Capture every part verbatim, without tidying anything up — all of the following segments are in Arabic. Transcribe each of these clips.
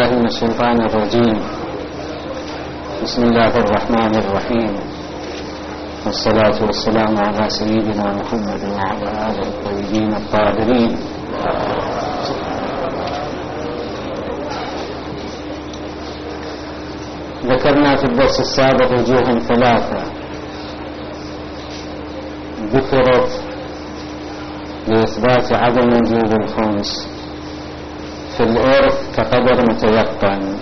من الشيطان الرجيم. بسم الله الرحمن الرحيم، والصلاة والسلام على سيدنا محمد وعلى آله الطيبين الطاهرين. ذكرنا في الدرس السابق وجوه ثلاثة ذكرت لإثبات عدم وجوب الخمس في الإرث كقدر متيقن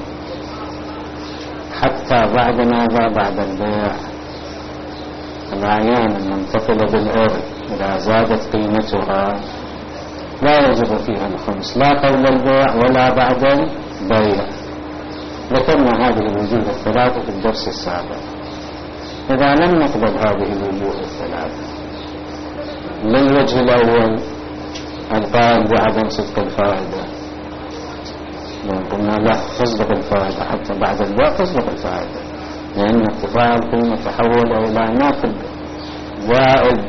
حتى بعد ماذا؟ بعد البيع. الأعيان المنتقلة بالإرث إذا زادت قيمتها لا يجب فيها الخمس، لا قبل البيع ولا بعد البيع. ذكرنا هذه الوجوه الثلاثة في الدرس السابق. إذا لم نقبل هذه الوجوه الثلاثة، للوجه الأول القائل بعدم صدق الفائدة، قلنا لا تصدق الفائدة حتى بعد البيع تصدق الفائدة، لأن ارتفاع القيمة تحول إلى نقد زائد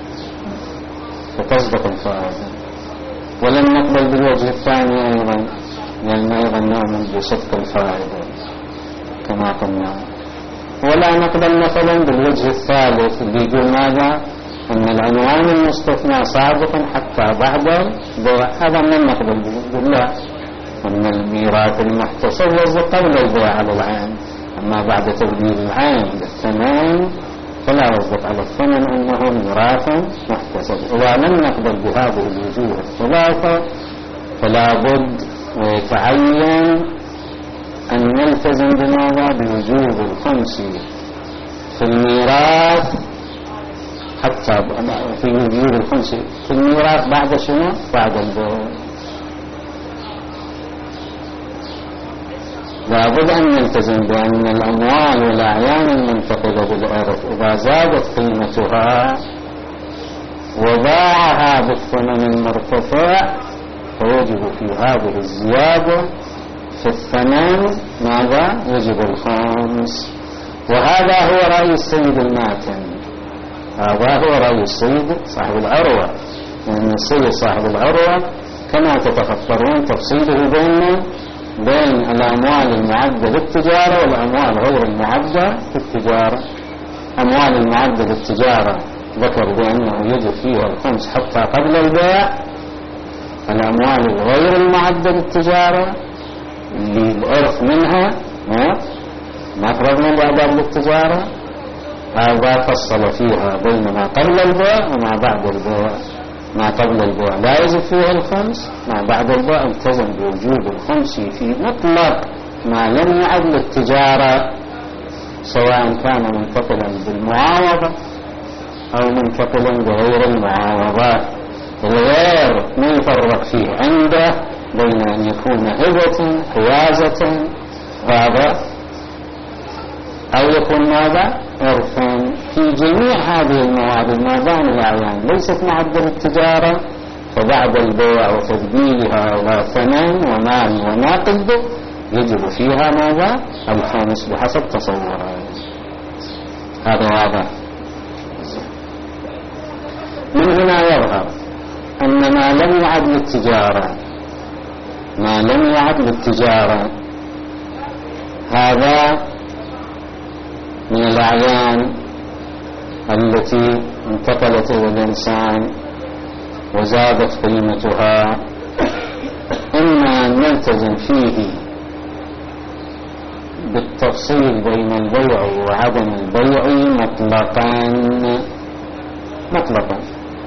فتصدق الفائدة. ولم نقبل بالوجه الثاني أيضا، لأن أيضا نؤمن بصدق الفائدة كما قلنا. ولا نقبل مثلا بالوجه الثالث اللي يقول ماذا؟ أن العنوان المستثنى صادق حتى بعد البيع. هذا من نقبل به، يقول لا، أن الميراث المحتسب يصدق قبل البيع على العين، أما بعد تبديل العين للثمن فلا يصدق على الثمن أنه ميراث محتسب. إذا لم نقبل بهذه الوجوه الثلاثة فلا بد ويتعين أن نلتزم بماذا؟ بوجوب الخمس في الميراث، حتى في وجوب الخمس في الميراث بعد شنو؟ بعد البيع. لابد أن نلتزم بأن الأموال والأعيان المنتقلة بالإرث إذا زادت قيمتها وباعها بالثمن المرتفع فيجب في هذه الزيادة في الثمن ماذا؟ يجب الخمس. وهذا هو رأي السيد الماتن، هذا هو رأي السيد صاحب العروة، لأن السيد صاحب العروة كما تتخطرون تفصيله بين بين الأموال المعدة للتجارة والأموال غير المعدة للتجارة. أموال المعدة للتجارة ذكر بأنه يجب فيها الخمس حتى قبل البيع. الأموال الغير المعدة للتجارة اللي الإرث منها ما فرضنا الأداب للتجارة، هذا فصل فيها بين ما قبل البيع وما بعد البيع. ما قبل البيع لا يجب فيه الخمس، ما بعد البيع التزم بوجوب الخمس في مطلق ما لم يعد للتجارة، سواء كان منتقلا بالمعاوضة أو منتقلا بغير المعاوضات. الغير ما يفرق فيه عنده بين أن يكون هبة حيازة هذا أو يكون ماذا؟ إرثا. في جميع هذه المواد ما دام الأعيان ليست معدة للتجارة فبعد البيع وتبديلها إلى ثمن ومال ونقد يجب فيها ماذا؟ الخمس بحسب تصورها. هذا واضح. من هنا يظهر أن ما لم يعد للتجارة ما لم يعد للتجارة هذا من الأعيان التي انتقلت إلى الإنسان وزادت قيمتها، إما أن نلتزم فيه بالتفصيل بين البيع وعدم البيع مطلقا مطلقا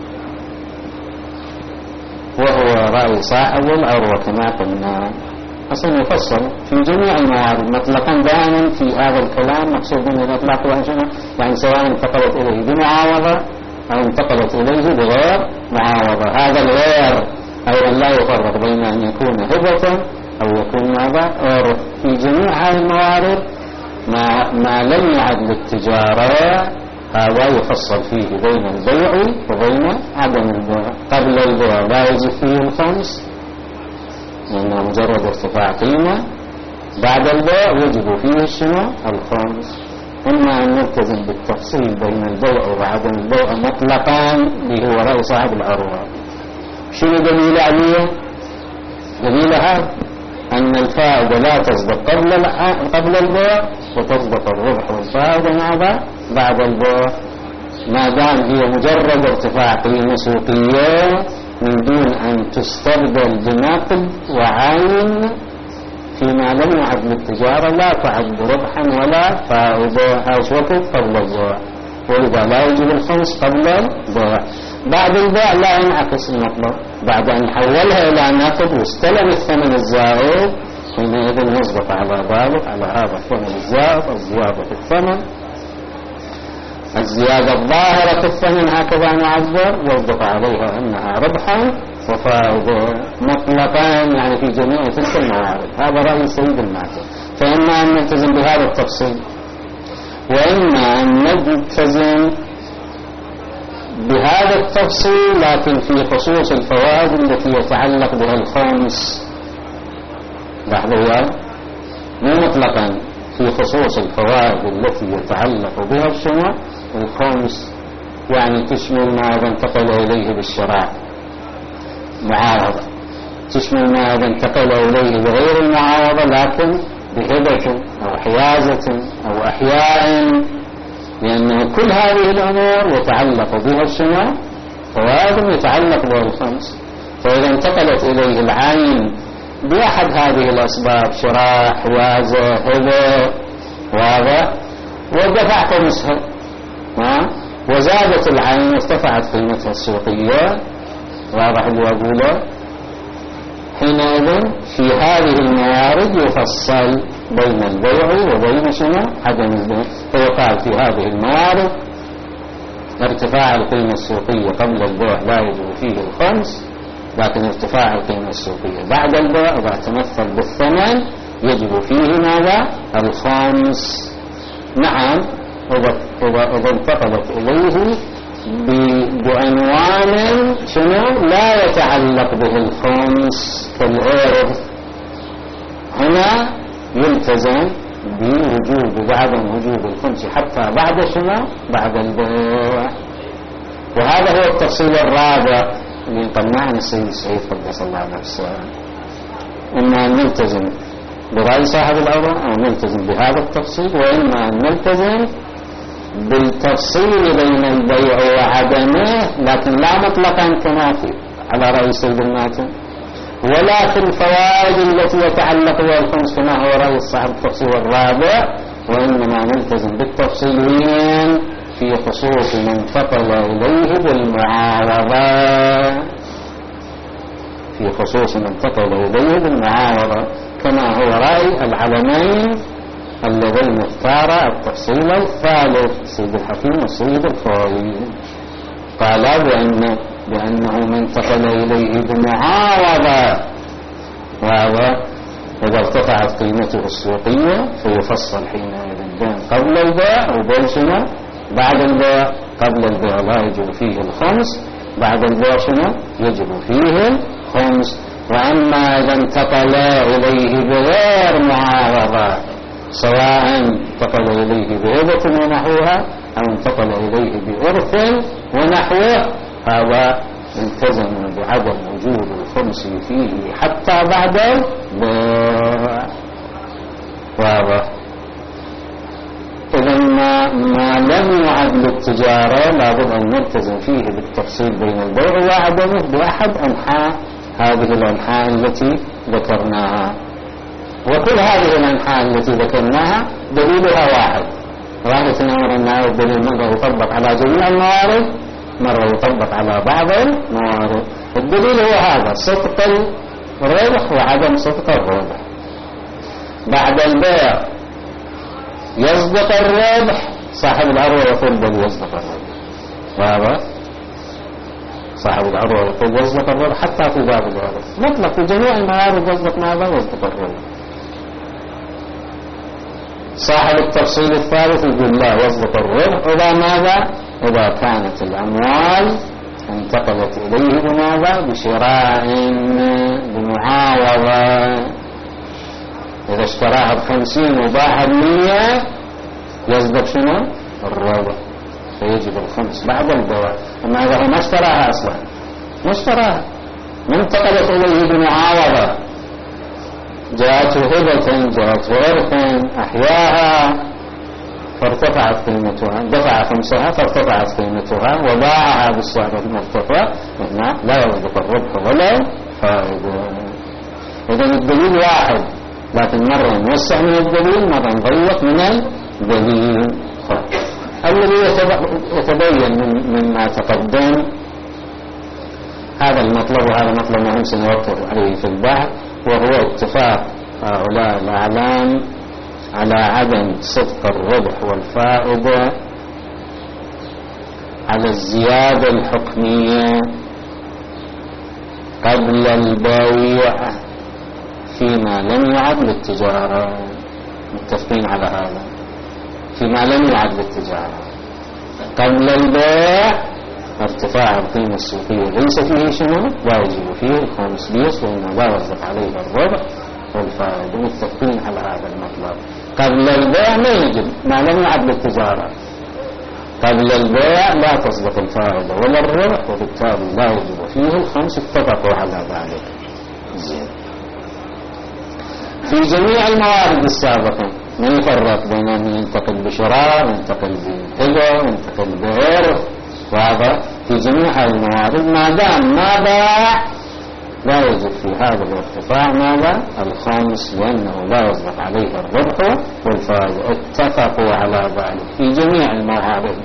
وهو رأي صاحب العروة كما قلنا. أصلا يفصل في جميع الموارد مطلقا دائما في هذا الكلام. مقصود من الإطلاق يعني سواء انتقلت إليه بمعاوضة أو انتقلت إليه بغير معاوضة. هذا الغير أيضا لا يفرق بين أن يكون هبة أو يكون ماذا؟ إرث. في جميع هذه الموارد ما, ما لم يعد للتجارة هذا يفصل فيه بين البيع وبين عدم البيع. قبل البيع لا يجب فيه الخمس لأنه مجرد ارتفاع قيمة، بعد البيع يجب فيه شنو؟ الخمس. إما أن نلتزم بالتفصيل بين البيع وعدم البيع مطلقا اللي هو رأي صاحب العروة. شنو دليل عليه؟ دليل هذا أن الفائدة لا تصدق قبل قبل البيع وتصدق الربح والفائدة ماذا بعد البيع، ما دام هي مجرد ارتفاع قيمة سوقية من دون أن تستبدل بنقد وعين فيما لم يعد للتجارة لا تعد ربحا ولا فائدة. هاش وقت قبل البيع، ولذا لا يجب الخمس قبل البيع. بعد البيع لا ينعكس المطلب، بعد أن حولها إلى نقد واستلم الثمن الزائد حينئذ يصدق على ذلك على هذا الثمن الزائد الزيادة في الثمن، الزيادة الظاهرة في الثمن هكذا نعبر، يصدق عليها أنها ربحا وفائدة مطلقا يعني في جميع تلك الموارد. هذا رأي سيد المعتمد. فإما أن نلتزم بهذا التفصيل وإما أن نلتزم بهذا التفصيل لكن في خصوص الفوائد التي يتعلق بها الخمس. لاحظوا يا مو مطلقا في خصوص الفوائد التي يتعلق بها الشنو الخمس، يعني تشمل ما إذا انتقل إليه بالشراء معاوضة، تشمل ما إذا انتقل إليه بغير المعاوضة لكن بهبة أو حيازة أو أحياء، لأن كل هذه الأمور يتعلق بها الشنو فوائد يتعلق بها الخمس. فإذا انتقلت إليه العين بأحد هذه الأسباب شراء حيازة هبة واضح ودفعت خمسها وزادت العين وارتفعت قيمتها السوقية واضح اللي أقوله، حينئذ في هذه الموارد يفصل بين البيع وبين شنو عدم البيع. فيقال في هذه الموارد ارتفاع القيمة السوقية قبل البيع لا يجب فيه الخمس، لكن ارتفاع القيمة السوقية بعد البيع إذا تمثل بالثمن يجب فيه ماذا الخمس. نعم إذا انتقلت إليه بعنوان شنو لا يتعلق به الخمس كالإرث، هنا يلتزم بوجوب بعدم وجوب الخمس حتى بعد شنو بعد البيع. وهذا هو التفصيل الرابع اللي قلناه عن السيد السعيد قدس الله نفسه، إما أن نلتزم برأي صاحب الأمر أو نلتزم بهذا التفصيل، وإما أن نلتزم بالتفصيل بين البيع وعدمه لكن لا مطلقا كما في على رأي سيد المعتمد، ولا في الفوائد التي يتعلق بها الخمس كما هو رأي صاحب التفصيل الرابع، وإنما نلتزم بالتفصيلين في خصوص من انتقل إليه بالمعاوضة، في خصوص من انتقل إليه بالمعاوضة كما هو رأي العلمين اللذين اختار التفصيل الثالث سيد الحكيم والسيد الفاضل. قال بأن بأنه من انتقل إليه بمعاوضة وهذا إذا ارتفعت قيمته السوقية فيفصل حينئذ بين قبل البيع وبين شنو بعد البيع. قبل البيع لا يجب فيه الخمس، بعد البيع شنو يجب فيه الخمس. وأما إذا انتقل إليه بغير معاوضة سواء انتقل إليه بهبة ونحوها أو انتقل إليه بإرث ونحوه هذا التزم بعدم وجود الخمس فيه حتى بعد البيع. واضح. إذا ما, ما لم يعد للتجارة لابد أن نلتزم فيه بالتفصيل بين البيع وعدمه بأحد أنحاء هذه الأنحاء التي ذكرناها. وكل هذه الأنحاء التي ذكرناها دليلها واحد، رأيت الأمر أن هذا الدليل مرة يطبق على جميع الموارد مرة يطبق على بعض الموارد. الدليل هو هذا صدق الربح وعدم صدق الربح. بعد البيع يصدق الربح صاحب العروة يقول بل يصدق الربح، واضح. صاحب العروة يقول يصدق الربح حتى في باب الورث مطلق في جميع الموارد يصدق ماذا يصدق الربح. صاحب التفصيل الثالث يقول لا يصدق الربح إذا ماذا إذا كانت الأموال انتقلت إليه بماذا بشراء بمعاوضة. إذا اشتراها بخمسين وباعها بمية يصدق شنو الربح فيجب الخمس بعد البيع. أما إذا هو ما اشتراها أصلا ما اشتراها ما انتقلت إليه بمعاوضة جاءته هبة جاءته إرثا أحياها فارتفعت قيمتها، دفع خمسها فارتفعت قيمتها وباعها بالسعر المرتفع، هنا لا يصدق الربح ولا فائدة. إذن الدليل واحد، لكن مرة نوسع من الدليل مرة نضيق من الدليل. الذي يتبين مما تقدم هذا المطلب، وهذا مطلب مهم سنوقف عليه في البحث، وهو اتفاق هؤلاء الأعلام على عدم صدق الربح والفائدة على الزيادة الحكمية قبل البيع فيما لم يعد للتجارة. متفقين على هذا، فيما لم يعد للتجارة قبل البيع ارتفاع القيمة السوقية ليس فيه شنو؟ لا يجب فيه الخمس بيس، وإنه لا يصدق عليه الربح والفائدة. متفقين على هذا المطلب. قبل البيع ما يجب ما لم يعد للتجارة، قبل البيع لا تصدق الفائدة ولا الربح، وبالتالي لا يجب فيه الخمس. اتفقوا على ذلك. زين. في جميع الموارد السابقة ما يفرق بين أن ينتقل بشراء وينتقل بهبة وينتقل بإرث، وهذا في جميع هذه الموارد ما دام ما باع لا يجب في هذا الارتفاع ماذا؟ الخامس، لأنه لا يصدق عليه الربح والفائدة. اتفقوا على ذلك في جميع الموارد.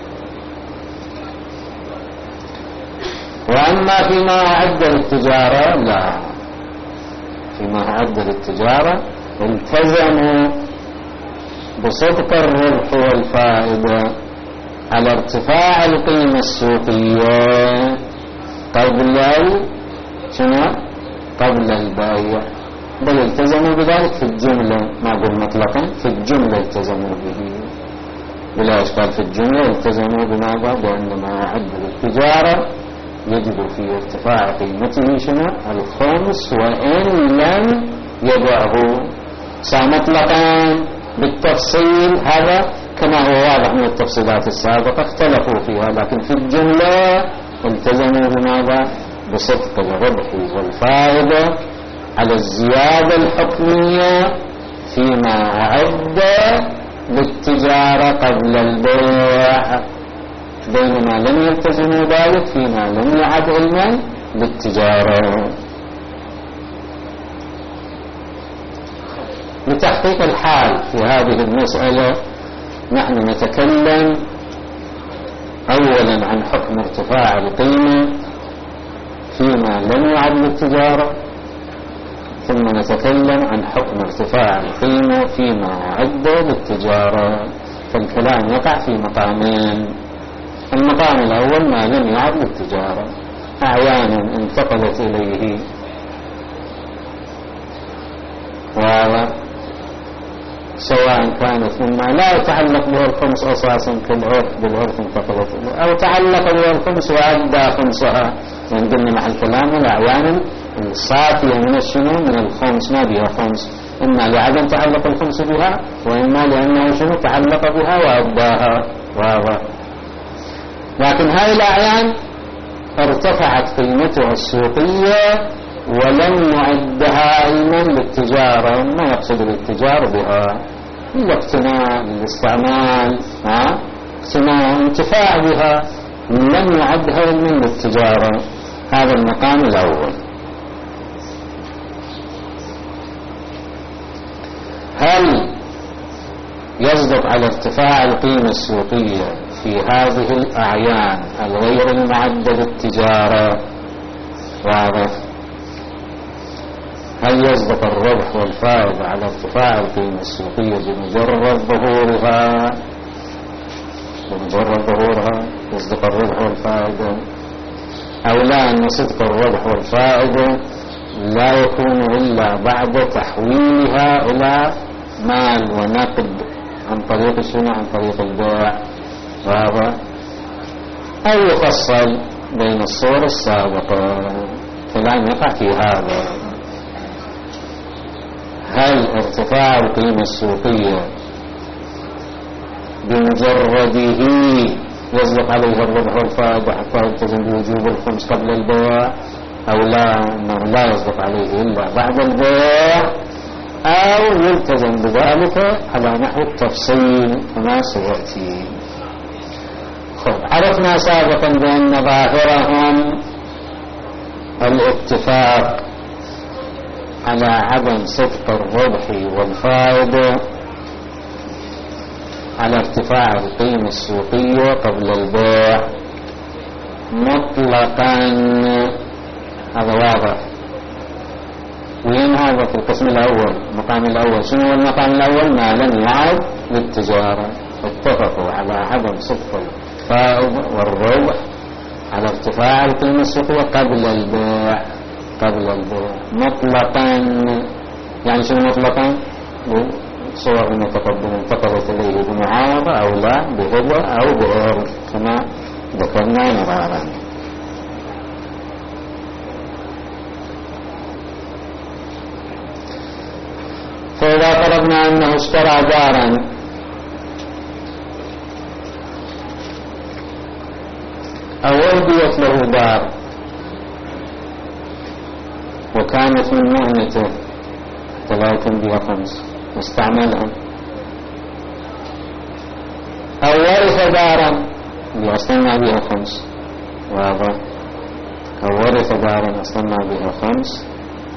وأما فيما أعد للتجارة لا، فيما أعد للتجارة التزموا بصدق الربح والفائدة على ارتفاع القيمة السوقية قبل شنو؟ قبل البيع، بل التزموا بذلك في الجملة، ما أقول مطلقا، في الجملة التزموا به بلا إشكال. في الجملة التزموا بماذا؟ بأن ما أعد للتجارة يجب في ارتفاع قيمته شنو؟ الخمس، وإن لم يبعه. مطلقا بالتفصيل هذا كما هو واضح من التفصيلات السابقة اختلفوا فيها، لكن في الجملة التزموا بماذا؟ بصدق الربح والفائدة على الزيادة الحكمية فيما أعد للتجارة قبل البيع، بينما لم يلتزموا ذلك فيما لم يعد علما للتجارة. لتحقيق الحال في هذه المسألة نحن نتكلم أولا عن حكم ارتفاع القيمة فيما لم يعد للتجارة، ثم نتكلم عن حكم ارتفاع القيمة فيما أعد للتجارة. فالكلام يقع في مقامين. المقام الأول ما لم يعد للتجارة، أعيان انتقلت إليه سواء كانت مما لا يتعلق به الخمس أساسا كالعرف بالعرف انتقلت إليه، أو تعلق به الخمس وأدى خمسها، من ضمن محل كلامه الأعيان الصافية من الشنو؟ من الخمس، ما بها خمس، إما لعدم تعلق الخمس بها، وإما لأنه شنو؟ تعلق بها وأداها. واضح. لكن هذه الأعيان ارتفعت قيمتها السوقية ولم يعدها علما للتجارة، ما يقصد بالتجارة بها الاقتناء، الاستعمال، ها اقتناء انتفاع بها، لم يعدها علما للتجارة. هذا المقام الأول. هل يصدق على ارتفاع القيمة السوقية في هذه الأعيان الغير المعدة للتجارة؟ واضح. هل يصدق الربح والفائدة على ارتفاع القيمة السوقية بمجرد ظهورها؟ بمجرد ظهورها يصدق الربح والفائدة، أو لا، أن صدق الربح والفائدة لا يكون إلا بعد تحويلها إلى مال ونقد عن طريق شنو؟ عن طريق البيع. وهذا أو يفصل بين الصور السابقة. كلام يقع في هذا. هل ارتفاع القيمة السوقية بمجرده يصدق عليه الربح والفائدة حتى يلتزم بوجوب الخمس قبل البيع، أو لا، أنه لا يصدق عليه إلا بعد البيع؟ أو يلتزم بذلك على نحو التفصيل كما سيأتي. عرفنا سابقا بأن ظاهرهم الاتفاق على عدم صدق الربح والفائدة على ارتفاع القيمة السوقية قبل البيع مطلقا. هذا واضح. وين هذا في القسم الأول؟ المقام الأول شنو هو المقام الأول؟ ما لم يعد للتجارة. اتفقوا على عدم صدق الفائدة والربح على ارتفاع القيمة السوقية قبل البيع قبل البيع مطلقا. يعني شنو مطلقا؟ صور المتقدم انتقلت إليه بمعارضة أو لا، بهبة أو بإرث كما ذكرنا مرارا. فإذا فرضنا أنه اشترى دارا أو أهديت له دار وكانت من مهنته ثلاثين بها خمس واستعملها، أو ورث دارا أصلنا بها خمس، واضح، أو ورث دارا أصلنا بها خمس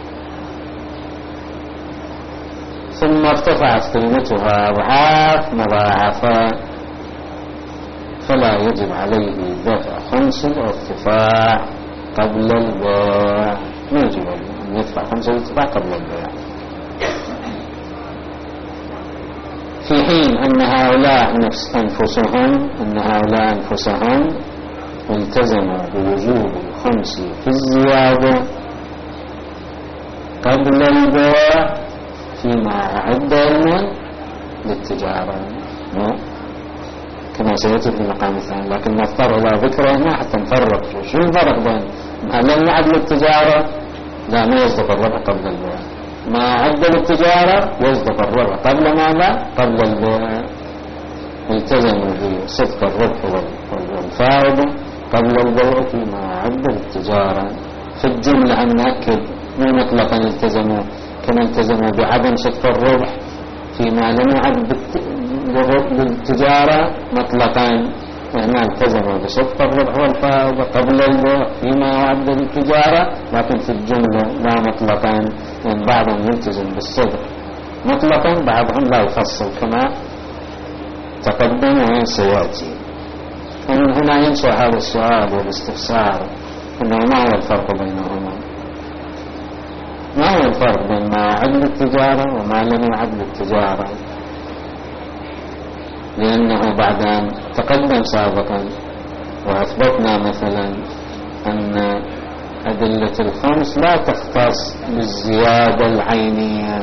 ثم ارتفعت قيمتها أضعاف مضاعفة، فلا يجب عليه دفع خمس الارتفاع قبل البيع. ما يجب أن يدفع خمس الارتفاع قبل البيع، في حين أن هؤلاء نفس أنفسهم أن هؤلاء أنفسهم التزموا بوجوب الخمس في الزيادة قبل البيع فيما أعد علما للتجارة كما سيأتي في المقام الثاني. لكن نضطر إلى ذكره هنا حتى نفرق. شو الفرق بين ما لم يعد للتجارة؟ لا، ما يصدق الربح قبل البيع. ما عد للتجارة يصدق الربح قبل ماذا؟ قبل البيع. التزموا بصدق الربح والفائدة قبل البيع فيما عد للتجارة. في الجملة أن نأكد مو مطلقا التزموا، كما التزموا بعدم صدق الربح فيما لم يعد للتجارة مطلقا، وهنا التزموا بصدق الربح والفائدة قبل البيع فيما يعد للتجارة، لكن في الجملة لا مطلقا، لأن بعضهم يلتزم بالصدق مطلقا بعضهم لا يفصل كما تقدم وسيأتي. ومن هنا ينشأ هذا السؤال والاستفسار أنه ما هو الفرق بينهما؟ ما هو الفرق بين ما يعد للتجارة وما لم يعد للتجارة؟ لأنه بعد أن تقدم سابقا وأثبتنا مثلا أن أدلة الخمس لا تختص بالزيادة العينية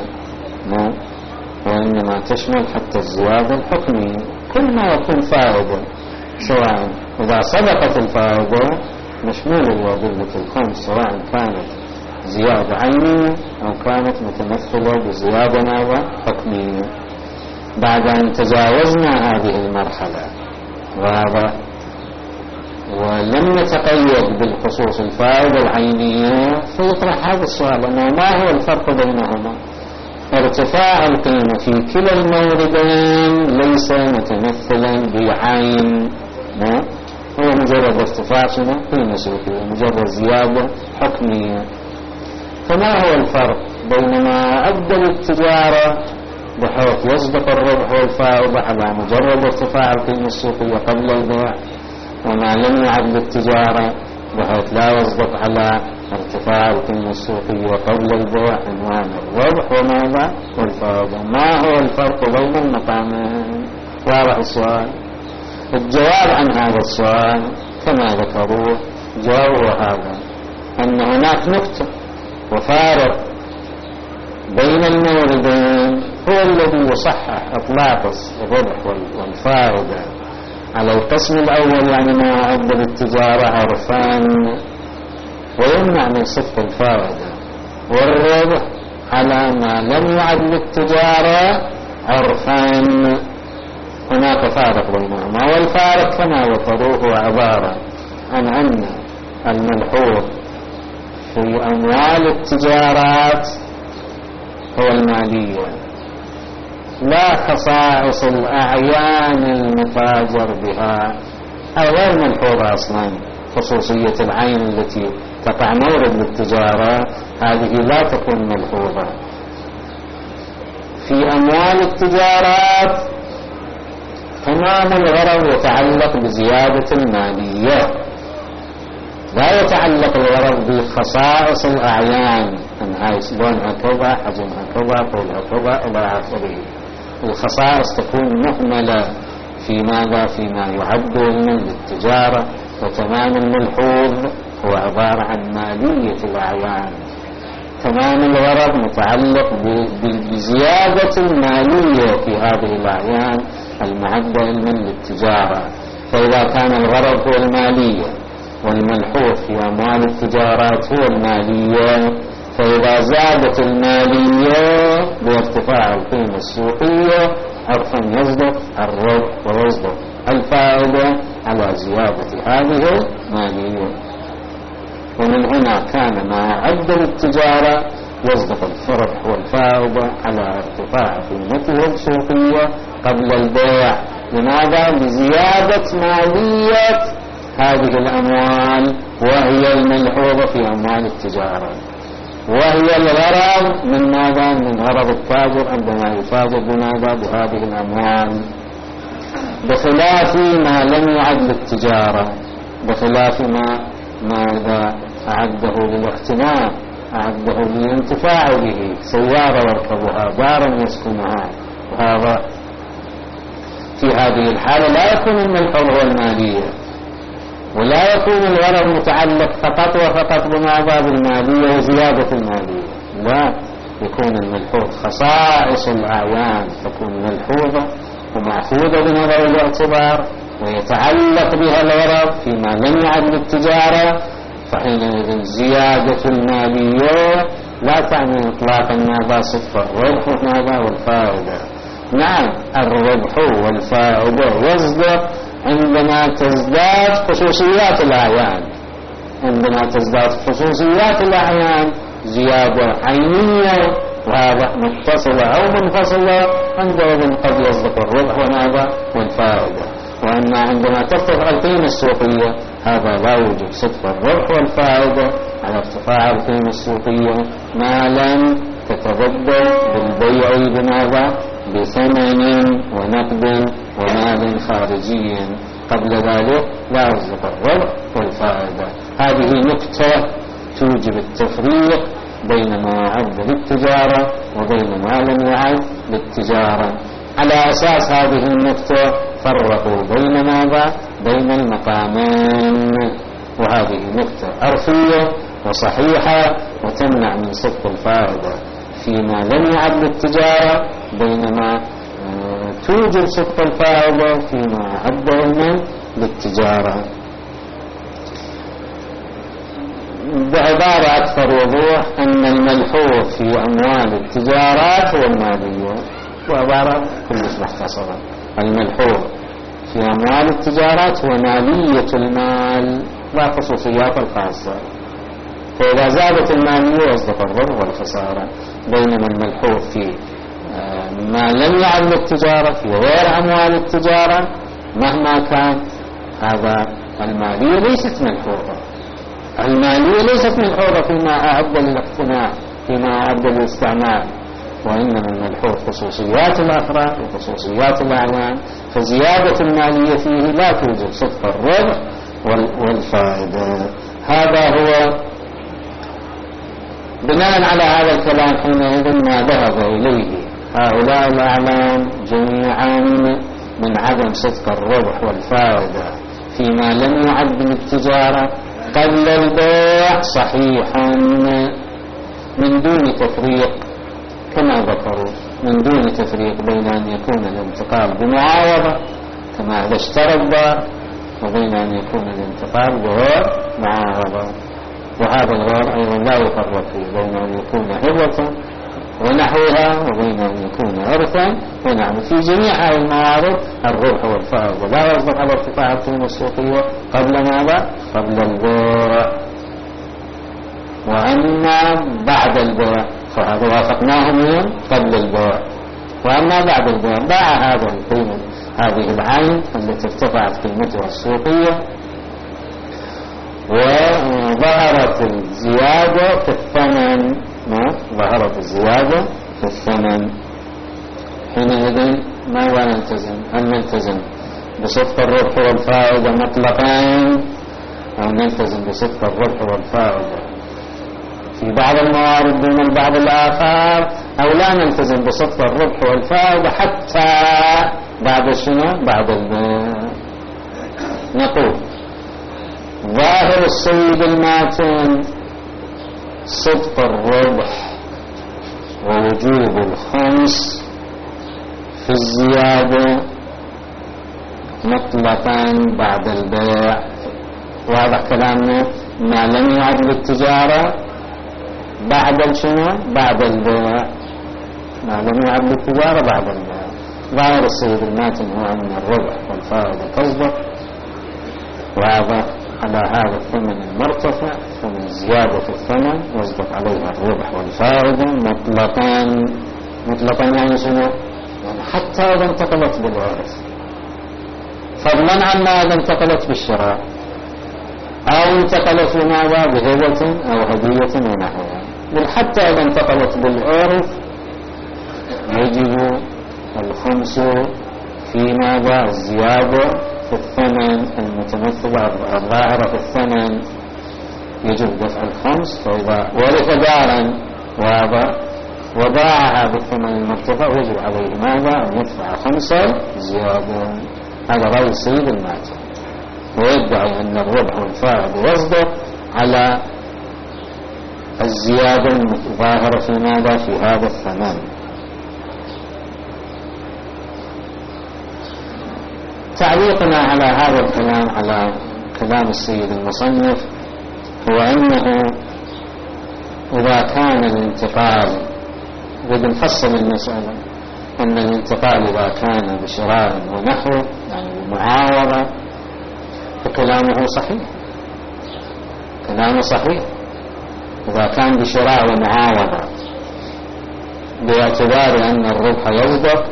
وإنما تشمل حتى الزيادة الحكمية. كل ما يكون فائدة سواء إذا صدقت الفائدة مشمول أدلة الخمس، سواء كانت زيادة عينية أو كانت متمثلة بزيادة ماذا؟ حكمية. بعد أن تجاوزنا هذه المرحلة وهذا ولم نتقيد بالخصوص الفائدة العينية، فيطرح هذا السؤال أنه ما هو الفرق بينهما؟ ارتفاع القيمة في كلا الموردين ليس متمثلا بعين، هو مجرد ارتفاع شنو؟ قيمة سوقية، مجرد زيادة حكمية. فما هو الفرق بين ما أدى للتجارة بحيث يصدق الربح والفائدة على مجرد ارتفاع القيمة السوقية قبل البيع، وما لم يعد للتجارة بحيث لا يصدق على ارتفاع القيمة السوقية قبل البيع عنوان الربح وماذا؟ والفائدة. ما هو الفرق بين المقامين؟ واضح السؤال؟ الجواب عن هذا السؤال كما ذكروه جاوبوا هذا، أن هناك نقطة وفارق بين الموردين هو الذي يصحح إطلاق الربح والفائدة على القسم الأول، يعني ما يعد للتجارة عرفان، ويمنع من صدق الفائدة والربح على ما لم يعد للتجارة عرفان. هناك فارق بينهما، والفارق كما ذكروه عبارة عن أن الملحوظ في أموال التجارات هو المالية، لا خصائص الأعيان المتاجر بها غير ملحوظة أصلا. خصوصية العين التي تقع مورد للتجارة هذه لا تكون ملحوظة. في أموال التجارات تمام الغرض يتعلق بزيادة المالية، لا يتعلق الغرض بخصائص الأعيان، أنها لونها كذا، حجمها كذا، طولها كذا إلى آخره. الخصائص تكون مهملة في ماذا؟ فيما يعد من للتجارة. وتمام الملحوظ هو عبارة عن مالية الأعيان. تمام الغرض متعلق بزيادة المالية في هذه الأعيان المعدة علما للتجارة. فإذا كان الغرض هو المالية والملحوظ في أموال التجارات هو المالية، فإذا زادت المالية بارتفاع القيمة السوقية عرفا يصدق الربح ويصدق الفائدة على زيادة هذه المالية. ومن هنا كان ما يعد للتجارة يصدق الربح والفائدة على ارتفاع قيمته السوقية قبل البيع. لماذا؟ لزيادة مالية هذه الأموال وهي الملحوظة في أموال التجارة، وهي الغرض من ماذا؟ من غرض التاجر عندما يتاجر بماذا؟ بهذه الأموال، بخلاف ما لم يعد للتجارة، بخلاف ما ماذا أعده للاغتنام، أعده للانتفاع به، سيارة يركبها، دارا يسكنها، وهذا في هذه الحالة لا يكون الملحوظ هو المالية، ولا يكون الغرض متعلق فقط وفقط بماذا؟ بالمالية وزيادة المالية. لا، يكون الملحوظ خصائص الأعيان تكون ملحوظة ومأخوذة بنظر الاعتبار، ويتعلق بها الغرض فيما لم يعد للتجارة، فحينئذ زيادة المالية لا تعني إطلاقا ماذا؟ صدق الربح وماذا؟ والفائدة. نعم، الربح والفائدة يصدق عندما تزداد خصوصيات الأعيان، عندما تزداد خصوصيات الأعيان زيادة عينية وهذا متصلة أو منفصلة، عندئذ قد يصدق الربح وماذا؟ والفائدة. وأما عندما ترتفع القيمة السوقية هذا لا يوجد صدق الربح والفائدة على ارتفاع القيمة السوقية ما لم تتبدل بالبيع بماذا؟ بثمن ونقد ومال خارجي. قبل ذلك لا يصدق الربح والفائدة. هذه نقطة توجب التفريق بين ما يعد للتجارة وبين ما لم يعد للتجارة. على أساس هذه النقطة فرقوا بين ماذا؟ بين المقامين، وهذه نقطة عرفية وصحيحة وتمنع من صدق الفائدة فيما لم يعد للتجارة، بينما توجد صدق الفائدة فيما يعد علما للتجارة. بعبارة أكثر وضوح أن الملحوظ في أموال التجارات هو المالية، وعبارة كلش مختصرة. الملحوظ في أموال التجارات هو مالية المال لا خصوصيات الخاصة، فإذا زادت المالية يصدق الربح والخسارة. بينما الملحوظ في ما لم يعد للتجارة في غير أموال التجارة مهما كان هذا المالية ليست ملحوظة، المالية ليست ملحوظة فيما أعد للاقتناء، فيما أعد للاستعمال، وإنما الملحوظ خصوصيات الأفراد وخصوصيات الأعيان، فزيادة المالية فيه لا توجب صدق الربح والفائدة. هذا هو بناء على هذا الكلام حينئذ ما ذهب إليه هؤلاء الأعلام جميعا من عدم صدق الربح والفائدة فيما لم يعد من التجارة قبل البيع صحيحا من دون تفريق، كما ذكروا من دون تفريق بين أن يكون الانتقال بمعاوضة كما إذا اشترى الدار، وبين أن يكون الانتقال بغير معاوضة. وهذا الغير أيضا لا يفرق فيه بين أن يكون هبة ونحوها وبين أن يكون إرثا ونحو. في جميع هذه الموارد الربح والفائدة لا يصدق على ارتفاع القيمة السوقية قبل ماذا؟ قبل البيع. وأما بعد البيع فهذا وافقناه من قبل البيع. وأما بعد البيع باع هذا القيمة هذه العين التي ارتفعت قيمتها السوقية وظهرت الزيادة في الثمن، ظهرت الزيادة في الثمن، حينئذ ماذا نلتزم؟ هل نلتزم بصدق الربح والفائدة مطلقا أو نلتزم بصدق الربح والفائدة في بعض الموارد دون البعض الآخر، أو لا نلتزم بصدق الربح والفائدة حتى بعد شنو؟ بعد البيع. نقول ظاهر السيد الماتن صدق الربح ووجوب الخمس في الزيادة مطلقا بعد البيع. واضح كلامنا؟ ما لم يعد للتجارة بعد شنو؟ بعد البيع. ما لم يعد للتجارة بعد البيع. ظاهر السيد الماتن هو أن الربح والفائدة تصدق، وهذا على هذا الثمن المرتفع، فمن زيادة الثمن يصدق عليها الربح والفائدة مطلقا. مطلقا يعني شنو؟ يعني حتى إذا انتقلت بالوارث، فضلا عن ما إذا انتقلت بالشراء أو انتقلت لماذا؟ بهبة أو هدية ونحوها. بل حتى إذا انتقلت بالعرف يجب الخمس في ماذا؟ الزيادة في الثمن المتمثلة الظاهرة في الثمن، يجب دفع الخمس. فإذا ورث دارا وهذا وباعها بالثمن المرتفع يجب عليه ماذا؟ أن يدفع خمسة زيادة. هذا رأي السيد الماتن، ويدعي أن الربح والفائدة يصدق على الزيادة الظاهرة في ماذا؟ في هذا الثمن. تعليقنا على هذا الكلام، على كلام السيد المصنف، هو أنه إذا كان الانتقال، قد نفصل المسألة، أن الانتقال إذا كان بشراء ونحو يعني بمعاوضة فكلامه صحيح، كلامه صحيح إذا كان بشراء ومعاوضة، باعتبار أن الربح يصدق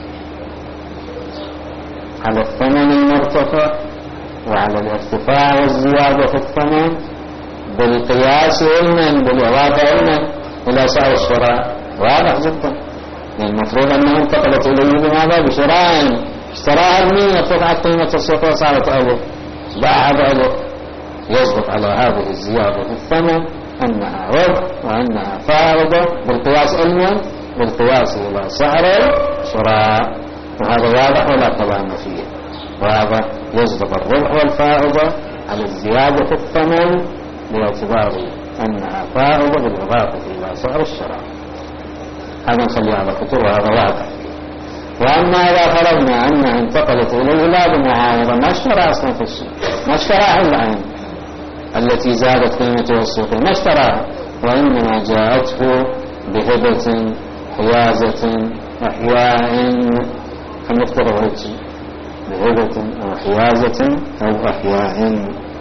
على الثمن المرتفع وعلى الارتفاع والزيادة في الثمن بالقياس علما بالإضافة علما إلى سعر الشراء. واضح جدا، يعني المفروض أنه انتقلت إليه بماذا؟ بشراء اشتراها بمية، ارتفعت قيمة السوق صارت ألف، باعها بألف، يصدق على هذه الزيادة في الثمن أنها ربح وأنها فائدة بالقياس علما بالقياس إلى سعر الشراء. وهذا واضح ولا كلام فيه، وهذا يصدق الربح والفائدة على الزيادة في الثمن باعتبار أنها فائدة بالإضافة إلى سعر الشراء. هذا نخليه على كتب وهذا واضح. وأما إذا فرضنا أنها انتقلت إليه لا بمعاوضة، ما اشترى أصلا في السوق، ما اشتراها العين التي زادت قيمتها السوقية، ما اشتراها، وإنما جاءته بهبة حيازة أحياء، فنفترض هيك بهبة أو حيازة أو أحياء.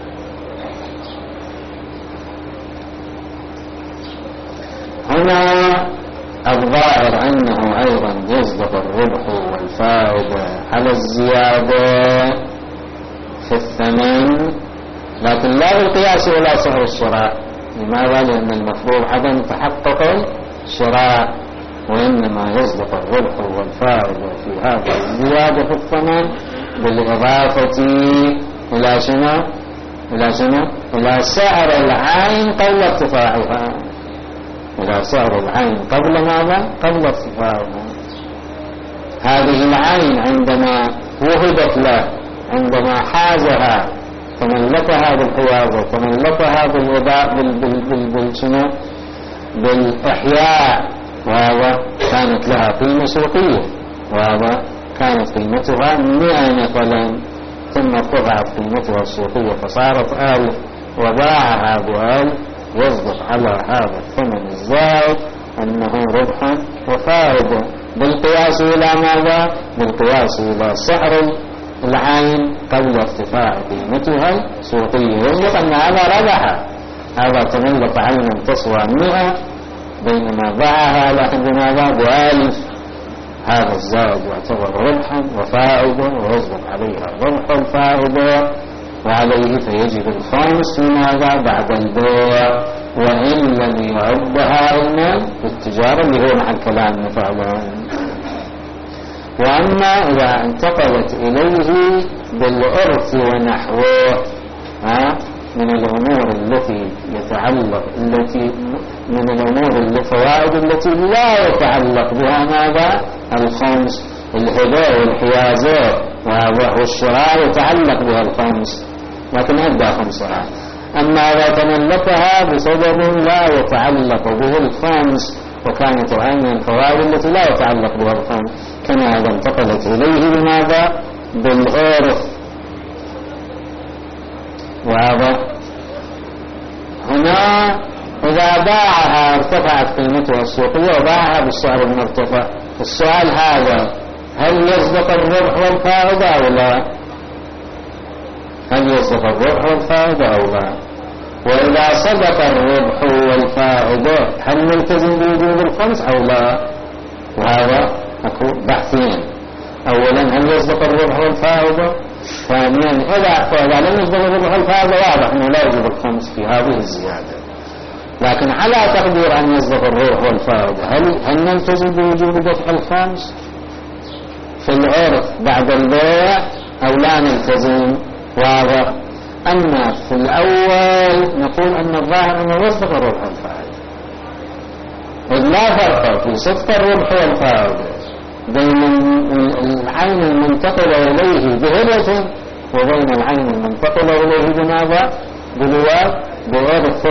هنا الظاهر أنه أيضا يصدق الربح والفائدة على الزيادة في الثمن، لكن لا بالقياس ولا سعر الشراء. لماذا؟ لأن المفروض عدم تحقق الشراء، وإنما يصدق الربح والفائدة في هذه الزيادة في الثمن بالإضافة إلى شنو؟ إلى شنو؟ إلى سعر العين قبل ارتفاعها، إلى سعر العين قبل ماذا؟ قبل ارتفاعها. هذه العين عندما وهبت له، عندما حازها تملكها بالحيازة، تملكها بالإضاء بالشنو؟ بالإحياء، وهذا كانت لها قيمة سوقية، وهذا كانت قيمتها مئة مثلا، ثم ارتفعت قيمتها السوقية فصارت ألف وباعها بألف، يصدق على هذا الثمن الزائد أنه ربح وفائدة بالقياس إلى ماذا؟ بالقياس إلى سعر العين قبل ارتفاع قيمتها السوقية. يصدق أن هذا ربح، هذا تملك عينا تسوى مئة بينما باعها لكن بماذا؟ بألف، هذا الزائد يعتبر ربحا وفائدة ويصدق عليها الربح والفائدة وعليه فيجب الخامس لماذا؟ بعد البيع، وإن لم يعدها علما بالتجارة اللي هو مع الكلام فعلا. وأما إذا انتقلت إليه بالإرث ونحوه من الأمور التي يتعلق التي من الأمور الفوائد التي لا يتعلق بها ماذا؟ الخمس، الهباء والحيازات والشراء يتعلق بها الخمس لكن أدى خمسها. أما إذا تملكها بسبب لا يتعلق به الخمس وكانت عين الفوائد التي لا يتعلق بها الخمس، كما إذا انتقلت إليه بماذا؟ بالإرث. واضح؟ هنا إذا باعها ارتفعت قيمتها السوقية وباعها بالسعر المرتفع، السؤال هذا هل يصدق الربح والفائدة أو لا؟ هل يصدق الربح والفائدة أو لا؟ وإذا صدق الربح والفائدة هل نلتزم بوجوب الخمس أو لا؟ وهذا أكو بحثين. أولا هل يصدق الربح والفائدة؟ ثانيا إذا إذا لم يصدق الربح والفائدة واضح أنه لا يجب الخمس في هذه الزيادة، لكن على تقدير أن يصدق الربح والفائدة هل هل نلتزم بوجوب دفع الخمس في العرض بعد البيع أو لا نلتزم؟ واضح. أما في الأول نقول أن الظاهر أنه يصدق الربح والفائدة، إذ لا فرق في صدق الربح والفائدة بين العين المنتقلة إليه بهبة وبين العين المنتقلة إليه بماذا؟ بالواد بإرث.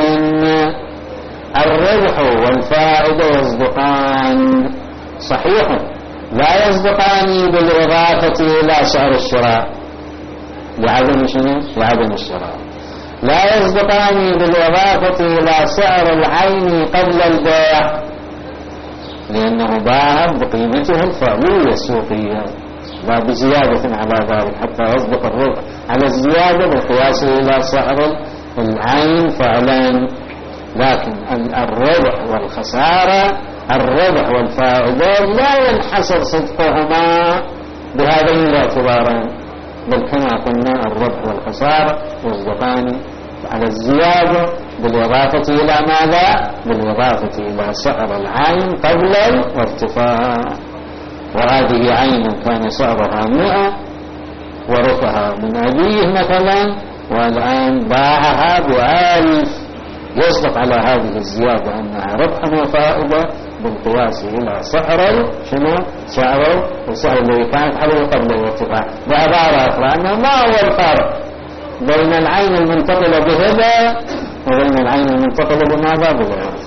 الربح والفائدة يصدقان صحيح، لا يصدقان بالإضافة إلى سعر الشراء لعدم شنو؟ لعدم الشراء. لا يصدقان بالإضافة إلى سعر العين قبل البيع لأنه باع بقيمتها الفعلية السوقية لا بزيادة على ذلك حتى يصدق الربح على الزيادة بالقياس إلى سعر العين فعلا. لكن الربح والخسارة، الربح والفائدة لا ينحصر صدقهما بهذين الاعتبارين، بل كما قلنا الربح والخسارة يصدقان على الزيادة بالإضافة إلى ماذا؟ بالإضافة إلى سعر العين قبل الارتفاع. وهذه عين كان سعرها مئة ورثها من أبيه مثلا والآن باعها بألف، يصدق على هذه الزيادة أنها ربح وفائدة بالقياس إلى سعر شنو؟ سعر السعر الذي كانت عليه قبل الارتفاع. بعبارة أخرى أنه ما هو الفرق بين العين المنتقلة بهبة وبين العين المنتقلة بماذا؟ بالعرض.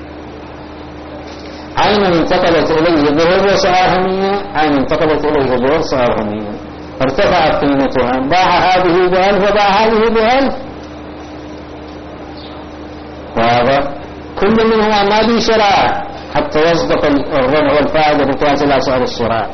عين انتقلت إليه بهبة سعرها مية، عين انتقلت إليه بهبة سعرها مية، ارتفعت قيمتها، باع هذه بألف وباع هذه بألف. وهذا كل منهما ما بي شراء حتى يصدق الربح والفائدة بقياس إلى سعر الشراء،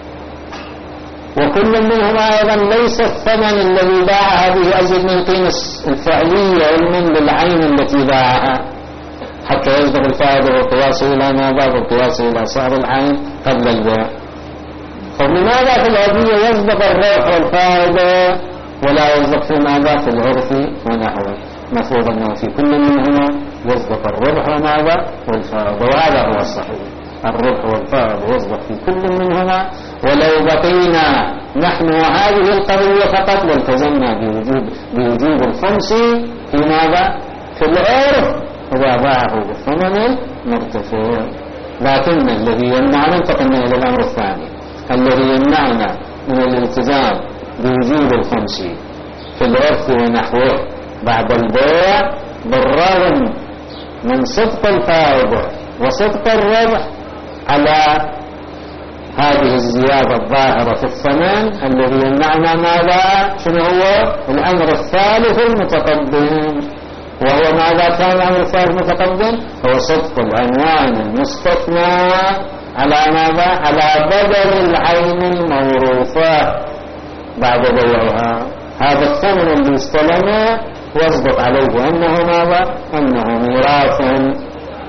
وكل منهما أيضا ليس الثمن الذي باعها به أزيد من القيمة الفعلية علما بالعين التي باعها حتى يصدق الفائدة بالقياس إلى ماذا؟ بالقياس إلى سعر العين قبل البيع. فلماذا في الهدية يصدق الربح والفائدة ولا يصدق في ماذا؟ في العرف ونحوه؟ مفروض أنه في كل منهما يصدق الربح وماذا؟ والفائدة، وهذا هو الصحيح. الربح والفائدة يصدق في كل منهما، ولو بقينا نحن وهذه القضية فقط والتزمنا بوجوب بوجوب الخمس في ماذا؟ في العرف إذا باعه بالثمن مرتفع. لكن الذي يمنعنا، انتقلنا إلى الأمر الثاني الذي يمنعنا من الالتزام بوجوب الخمس في العرف ونحوه بعد البيع بالرغم من صدق الفائدة وصدق الربح على هذه الزيادة الظاهرة في الثمن الذي يمنعنا ماذا؟ شنو هو؟ الأمر الثالث المتقدم. وهو ماذا كان الأمر الثالث المتقدم؟ هو صدق العنوان المستثنى على ماذا؟ على بدل العين الموروثة بعد بيعها. هذا الثمن اللي استلمه يصدق عليه أنه ماذا؟ أنه ميراث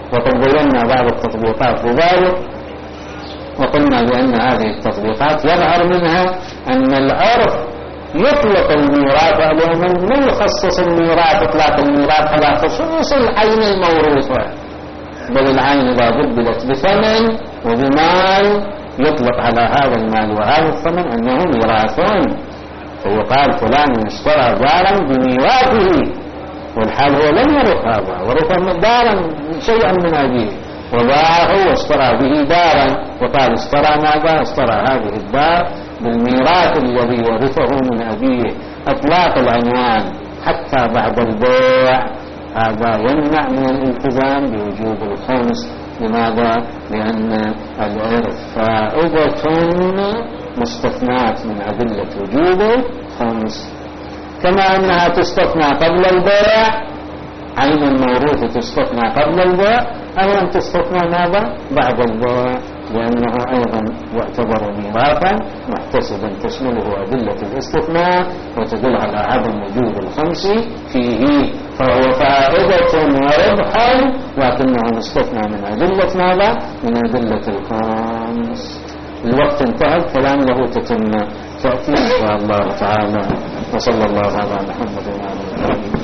وقد بينا بعض التطبيقات لذلك، وقلنا بأن هذه التطبيقات يظهر منها أن العرف يطلق الميراث عموما، لا يخصص الميراث إطلاق الميراث على خصوص العين الموروثة، بل العين إذا بدلت بثمن وبمال يطلق على هذا المال وهذا الثمن أنه ميراثون، فيقال فلان اشترى دارا بميراثه، والحال هو لم يرث هذا، ورث دارا شيئا من أبيه وباعه واشترى به دارا، وقال اشترى ماذا؟ اشترى هذه الدار بالميراث الذي ورثه من أبيه. إطلاق العنوان حتى بعد البيع هذا يمنع من الالتزام بوجوب الخمس. لماذا؟ لأن الإرث فائدة مستثناة من أدلة وجوب الخمس، كما أنها تستثنى قبل البيع، عين الموروث تستثنى قبل البيع، أيضا تستثنى ماذا؟ بعد البيع، لأنه أيضا يعتبر ميراثا محتسبا تشمله أدلة الاستثناء وتدل على عدم وجوب الخمس فيه، فهو فائدة وربحا لكنه مستثنى من أدلة ماذا؟ من أدلة الخمس. الوقت انتهى، الكلام له تتم تأتي إن شاء الله تعالى، وصلى الله على محمد وعلى آله.